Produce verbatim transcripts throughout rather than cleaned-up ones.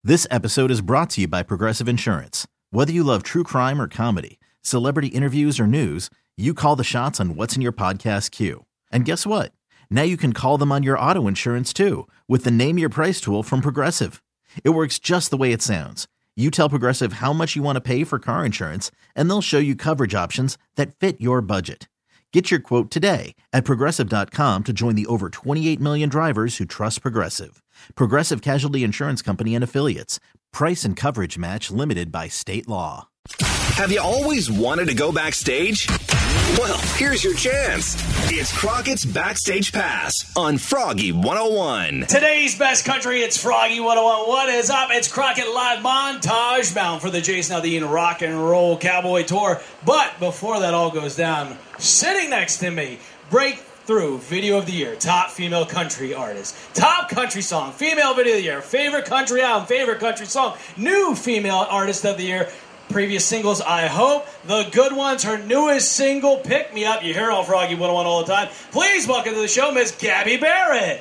This episode is brought to you by Progressive Insurance. Whether you love true crime or comedy, celebrity interviews or news, you call the shots on what's in your podcast queue. And guess what? Now you can call them on your auto insurance too with the Name Your Price tool from Progressive. It works just the way it sounds. You tell Progressive how much you want to pay for car insurance, and they'll show you coverage options that fit your budget. Get your quote today at Progressive dot com to join the over twenty-eight million drivers who trust Progressive. Progressive Casualty Insurance Company and Affiliates. Price and coverage match limited by state law. Have you always wanted to go backstage? Well, here's your chance. It's Crockett's Backstage Pass on Froggy one oh one. Today's best country, it's Froggy one oh one. What is up? It's Crockett Live Montage, bound for the Jason Aldean Rock and Roll Cowboy Tour. But before that all goes down, sitting next to me, Breakthrough Video of the Year, top female country artist, top country song, female video of the year, favorite country album, favorite country song, new female artist of the year, previous singles, I hope, the good ones, her newest single, Pick Me Up. You hear on Froggy one oh one all the time. Please welcome to the show, Miss Gabby Barrett.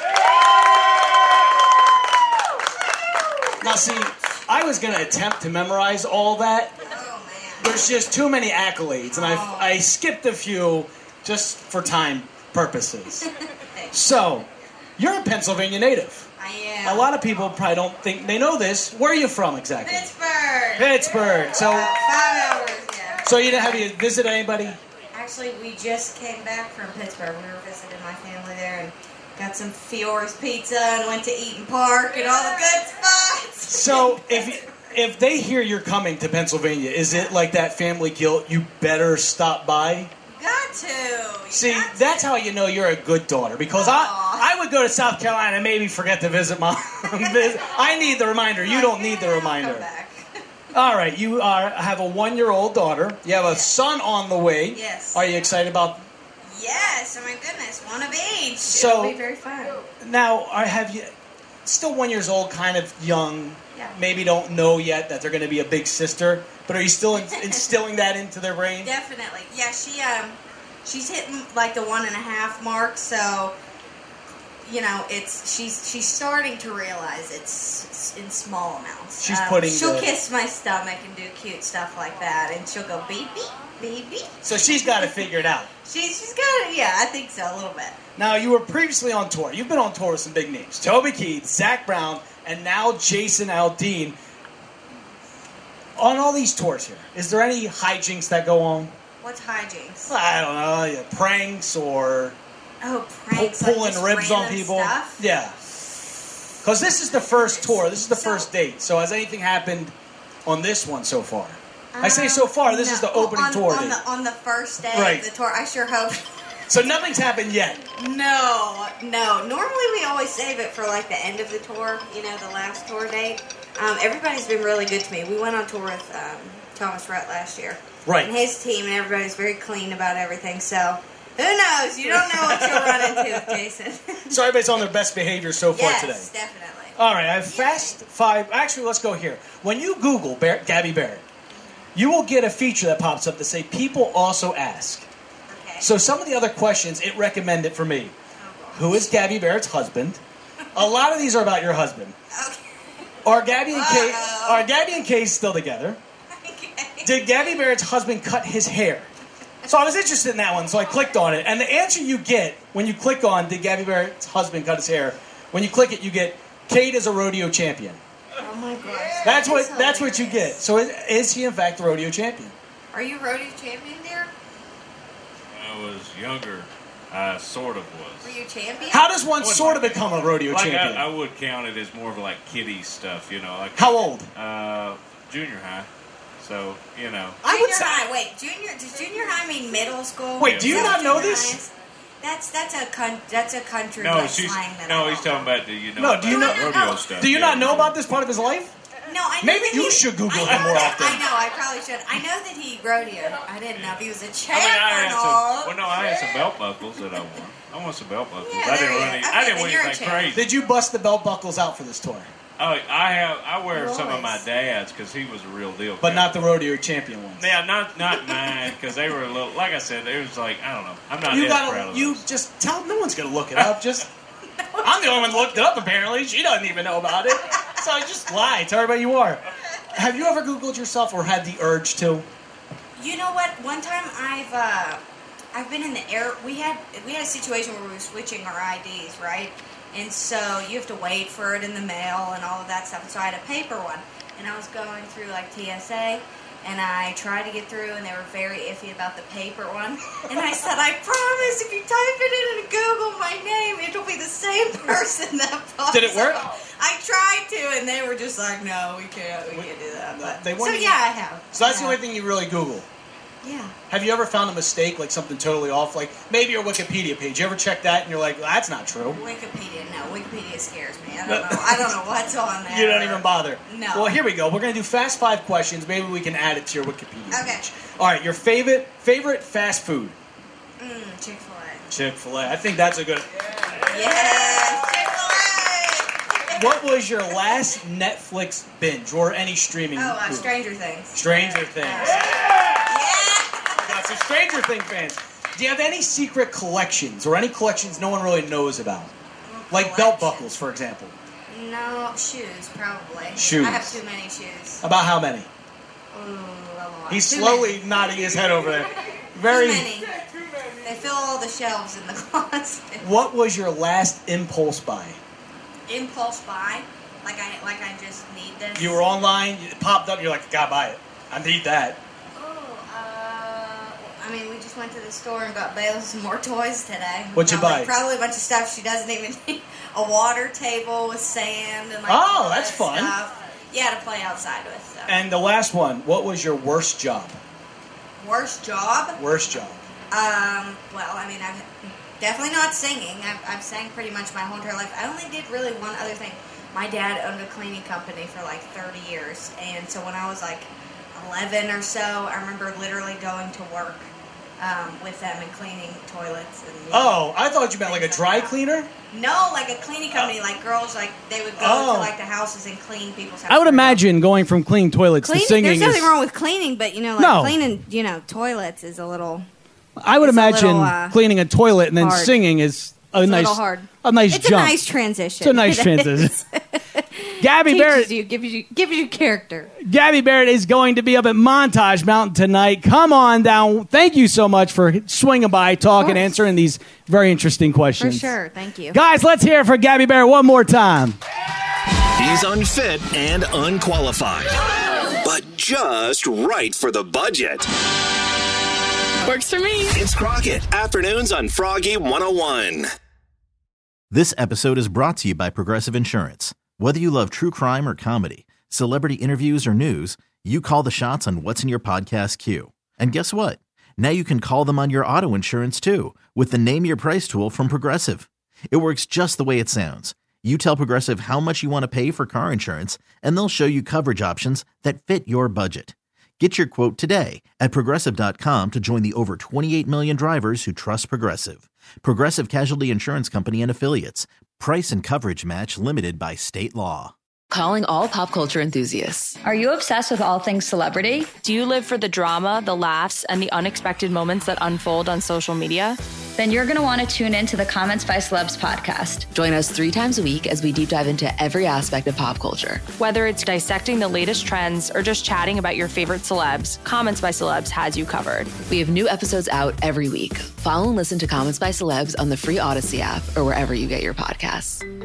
Now see, I was going to attempt to memorize all that. There's just too many accolades, and I I skipped a few just for time purposes. So, you're a Pennsylvania native. I am. A lot of people probably don't think they know this. Where are you from exactly? Pittsburgh. Pittsburgh. So, About five hours, yeah. so you didn't have you visit anybody? Actually, we just came back from Pittsburgh. We were visiting my family there and got some Fiore's pizza and went to Eaton Park and all the good spots. So, if if they hear you're coming to Pennsylvania, is it like that family guilt? You better stop by. Got to. You See, got to. that's how you know you're a good daughter. Because Aww. I, I would go to South Carolina and maybe forget to visit mom. I need the reminder. You don't need the Yeah, reminder. come back. All right, you are have a one-year-old daughter. You have a son on the way. Yes. Are you excited about? Yes. Oh my goodness. One of age. So- It'll be very fun. Now, are have you still one years old, kind of young? Yeah. Maybe don't know yet that they're going to be a big sister. But are you still in, instilling that into their brain? Definitely. Yeah. She um, she's hitting like the one and a half mark. So, you know, it's she's she's starting to realize it's, it's in small amounts. She's Um, putting She'll the- kiss my stomach and do cute stuff like that, and she'll go baby, baby. So she's got to figure it out. She's she's got it. Yeah, I think so a little bit. Now, you were previously on tour. You've been on tour with some big names. Toby Keith, Zach Brown, and now Jason Aldean. On all these tours here, is there any hijinks that go on? What's hijinks? I don't know, yeah, pranks or Oh, pull, pranks. like pulling just ribs on random people? Stuff? Yeah. Because this is the first tour. This is the So- first date. So has anything happened on this one so far? I say so Um, far. This no. is the opening on, tour on date. the on the first day Right. of the tour. I sure hope. So nothing's happened yet. No, no. Normally we always save it for like the end of the tour, you know, the last tour date. Um, everybody's been really good to me. We went on tour with um, Thomas Rhett last year. Right. And his team, and everybody's very clean about everything. So, who knows? You don't know what you'll run into with Jason. So everybody's on their best behavior so far yes, today. definitely. All right, I have fast five. Actually, let's go here. When you Google Bar- Gabby Barrett, you will get a feature that pops up to say people also ask. Okay. So some of the other questions, it recommended for me. Oh, Who is Gabby Barrett's husband? A lot of these are about your husband. okay. Are Gabby and Kay, Uh-oh. are Gabby and Kay still together? okay. Did Gabby Barrett's husband cut his hair? So I was interested in that one, so I clicked on it. And the answer you get when you click on did Gabby Barrett's husband cut his hair, when you click it, you get Kate is a rodeo champion. Oh my gosh. That's that what is that's what you get. hilarious. So is, is he in fact the rodeo champion? Are you rodeo champion, dear? When I was younger, I sort of Were was. you champion? How does one Wouldn't sort of like- become a rodeo Like I, champion? I would count it as more of like kiddie stuff, you know. Like How old? Uh, junior high. So you know. I would Junior say. high. Wait, junior? Does junior high mean middle school? Wait, do you Is that not know what junior this? high is? That's that's a con- that's a country No, like she's slang that I no. He's don't talking know. about the you know. No, do you about know- rodeo no. stuff? Do you yeah. not know about this part of his life? No, I know Maybe that you he- should Google I him know more that- often. I know, I probably should. I know that he rodeoed. I didn't know if he was a I champ mean, I or had not. some. Well, no, I had some belt buckles that I won. I won some belt buckles. Yeah, I didn't there you run go. any, Okay, I didn't then win you're a anything champ. crazy. Did you bust the belt buckles out for this tour? Oh, I have. I wear some of my Nice. dad's because he was a real deal. But guy. not the rodeo champion ones. Yeah, not not mine because they were a little. Like I said, it was like I don't know. I'm not You as proud gotta, of you those. just tell. No one's gonna look it up. Just, I'm the only one that looked it up. Apparently, she doesn't even know about it. So just lie. Tell everybody you are. Have you ever Googled yourself or had the urge to? You know what? One time I've uh, I've been in the air. We had we had a situation where we were switching our I Ds, right? And so you have to wait for it in the mail and all of that stuff. And so I had a paper one, and I was going through like T S A, and I tried to get through, and they were very iffy about the paper one. And I said, I promise, if you type it in and Google my name, it'll be the same person that pops Did it work? up. I tried to, and they were just like, no, we can't, we can't do that. But, They so wanted- yeah, I have. So that's I the have. only thing you really Google. Yeah. Have you ever found a mistake, like something totally off? Like maybe your Wikipedia page. You ever check that and you're like, well, that's not true. Wikipedia, no. Wikipedia scares me. I don't know. I don't know what's on there. You don't even bother. No. Well, here we go. We're going to do fast five questions. Maybe we can add it to your Wikipedia Okay. page. All right, your favorite favorite fast food? Mm, Chick-fil-A. Chick-fil-A. I think that's a good... Yes, Chick-fil-A. What was your last Netflix binge or any streaming? Oh, uh, movie? Stranger Things. Stranger Things. Yeah. Got some Stranger Things fans. Do you have any secret collections or any collections no one really knows about? Like belt buckles, for example. No, shoes, probably. Shoes. I have too many shoes. About how many? Ooh, a lot. He's Too slowly many. nodding his head over there. Very. Too many. They fill all the shelves in the closet. What was your last impulse buy? Impulse buy, like I like I just need this. You were online, it popped up, you're like, I gotta buy it. I need that. Oh, uh, I mean, we just went to the store and got Bailey some more toys today. What'd you Probably- buy? Probably a bunch of stuff she doesn't even need. A water table with sand and like Oh, all that's that fun. Stuff. Yeah, to play outside with. So. And the last one, what was your worst job? Worst job? Worst job. Um, well, I mean, I've definitely not singing. I've, I've sang pretty much my whole entire life. I only did really one other thing. My dad owned a cleaning company for like thirty years, and so when I was like eleven or so, I remember literally going to work um, with them and cleaning toilets. And, you know, Oh, I thought you meant like a dry cleaner? No, like a cleaning company, like girls, like they would go Oh. to like the houses and clean people's houses. I would imagine going from cleaning toilets Cleaning, to singing there's nothing is. wrong with cleaning, but you know, like No. cleaning, you know, toilets is a little. I would it's a imagine little, uh, cleaning a toilet and then hard. singing is a It's nice, a little hard. a nice It's jump. a nice transition. It's a nice It transition. is. Gabby Teaches Barrett. you, gives you, gives you character. Gabby Barrett is going to be up at Montage Mountain tonight. Come on down. Thank you so much for swinging by, talking, course. answering these very interesting For questions. sure. Thank you. Guys, let's hear it for Gabby Barrett one more time. He's unfit and unqualified, but just right for the budget. Works for me. It's Crockett, afternoons on Froggy one oh one. This episode is brought to you by Progressive Insurance. Whether you love true crime or comedy, celebrity interviews or news, you call the shots on what's in your podcast queue. And guess what? Now you can call them on your auto insurance too with the Name Your Price tool from Progressive. It works just the way it sounds. You tell Progressive how much you want to pay for car insurance, and they'll show you coverage options that fit your budget. Get your quote today at Progressive dot com to join the over twenty-eight million drivers who trust Progressive. Progressive Casualty Insurance Company and Affiliates. Price and coverage match limited by state law. Calling all pop culture enthusiasts. Are you obsessed with all things celebrity? Do you live for the drama, the laughs, and the unexpected moments that unfold on social media? Then you're going to want to tune in to the Comments by Celebs podcast. Join us three times a week as we deep dive into every aspect of pop culture. Whether it's dissecting the latest trends or just chatting about your favorite celebs, Comments by Celebs has you covered. We have new episodes out every week. Follow and listen to Comments by Celebs on the free Odyssey app or wherever you get your podcasts.